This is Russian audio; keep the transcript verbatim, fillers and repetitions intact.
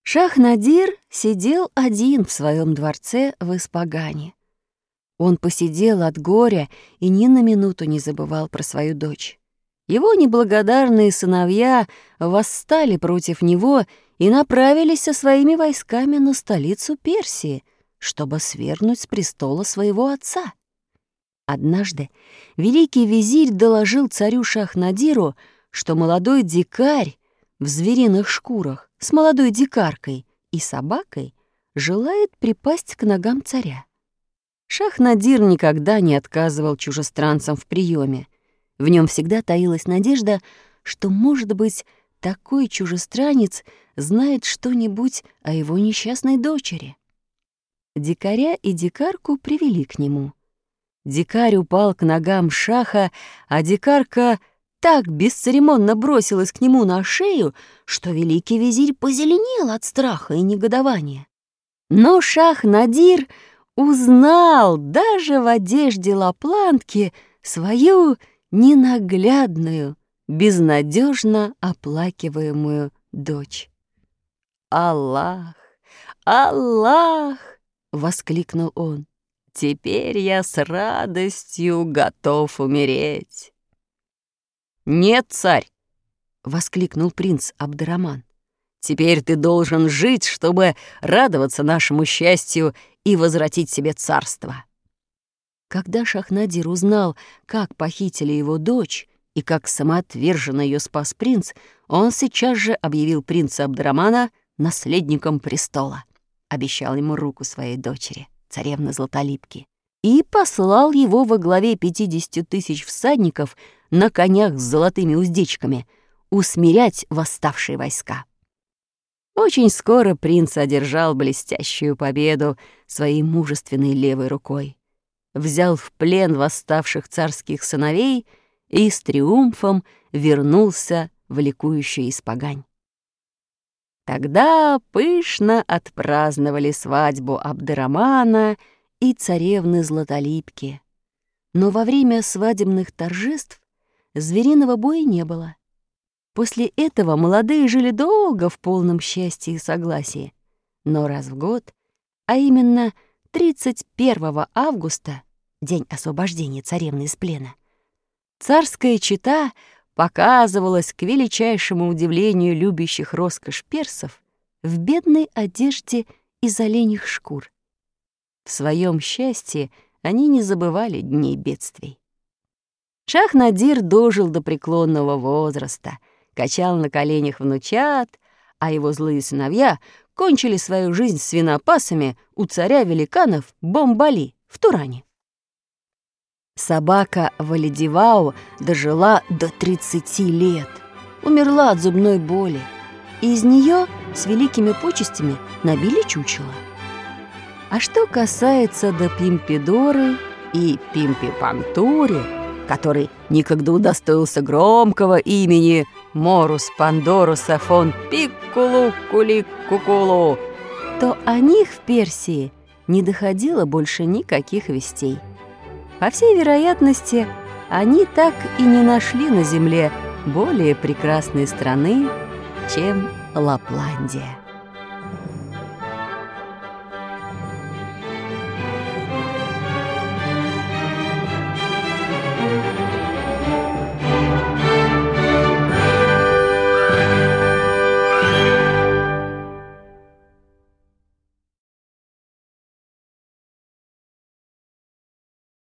Шах-Надир сидел один в своем дворце в Испагане. Он посидел от горя и ни на минуту не забывал про свою дочь. Его неблагодарные сыновья восстали против него и направились со своими войсками на столицу Персии, чтобы свергнуть с престола своего отца. Однажды великий визирь доложил царю Шах-Надиру, что молодой дикарь в звериных шкурах с молодой дикаркой и собакой желает припасть к ногам царя. Шах-Надир никогда не отказывал чужестранцам в приеме. В нем всегда таилась надежда, что, может быть, такой чужестранец знает что-нибудь о его несчастной дочери. Дикаря и дикарку привели к нему. Дикарь упал к ногам шаха, а дикарка так бесцеремонно бросилась к нему на шею, что великий визирь позеленел от страха и негодования. Но Шах-Надир узнал даже в одежде лапландки свою ненаглядную, безнадежно оплакиваемую дочь. «Аллах! Аллах!» — воскликнул он. «Теперь я с радостью готов умереть». «Нет, царь!» — воскликнул принц Абд-ар-Рахман. «Теперь ты должен жить, чтобы радоваться нашему счастью и возвратить себе царство». Когда Шах-Надир узнал, как похитили его дочь и как самоотверженно ее спас принц, он сейчас же объявил принца Абд-ар-Рахмана наследником престола, обещал ему руку своей дочери, царевны Златолипки, и послал его во главе пятидесяти тысяч всадников на конях с золотыми уздечками усмирять восставшие войска. Очень скоро принц одержал блестящую победу своей мужественной левой рукой, взял в плен восставших царских сыновей и с триумфом вернулся в ликующую Испагань. Тогда пышно отпраздновали свадьбу Абд-ар-Рахмана и царевны Златолипки. Но во время свадебных торжеств звериного боя не было. После этого молодые жили долго в полном счастье и согласии. Но раз в год, а именно тридцать первого августа, день освобождения царевны из плена, царская чета показывалась к величайшему удивлению любящих роскошь персов в бедной одежде из оленьих шкур. В своем счастье они не забывали дней бедствий. Шах-Надир дожил до преклонного возраста, качал на коленях внучат, а его злые сыновья кончили свою жизнь свинопасами у царя великанов Бомбали в Туране. Собака Валидивау дожила до тридцати лет, умерла от зубной боли, и из нее с великими почестями набили чучело. А что касается до Пимпидоры и Пимпипантури, который никогда удостоился громкого имени Морус Пандоруса фон Пиккулу-Кулик-Кукулу, то о них в Персии не доходило больше никаких вестей. По всей вероятности, они так и не нашли на земле более прекрасной страны, чем Лапландия.